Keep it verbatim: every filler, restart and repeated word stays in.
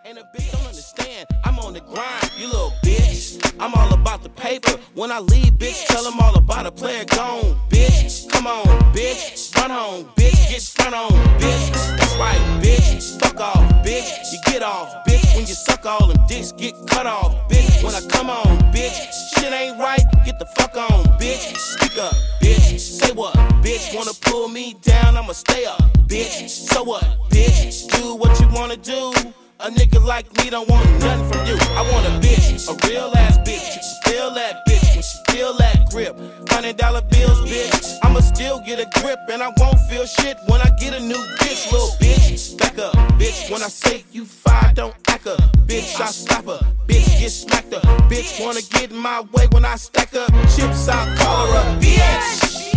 And a bitch don't understand, I'm on the grind, you little bitch. I'm all about the paper. When I leave, bitch, tell them all about a player gone, bitch. Come on, bitch, run home, bitch, get front on, bitch. That's right, bitch, fuck off, bitch. You get off, bitch, when you suck all them dicks, get cut off, bitch. When I come on, bitch, shit ain't right, get the fuck on, bitch. Speak up, bitch, say what, bitch. Wanna pull me down, I'ma stay up, bitch. So what, bitch, do what you wanna do. A nigga like me don't want nothing from you. I want a bitch, a real ass bitch. You can feel that bitch when she feel that grip. Hundred dollar bills, bitch. I'ma still get a grip and I won't feel shit when I get a new bitch, little bitch. Back up, bitch. When I say you fire, don't act up, bitch. I slap her, bitch. Get smacked up, bitch. Wanna get in my way when I stack up chips? I'll call her a bitch.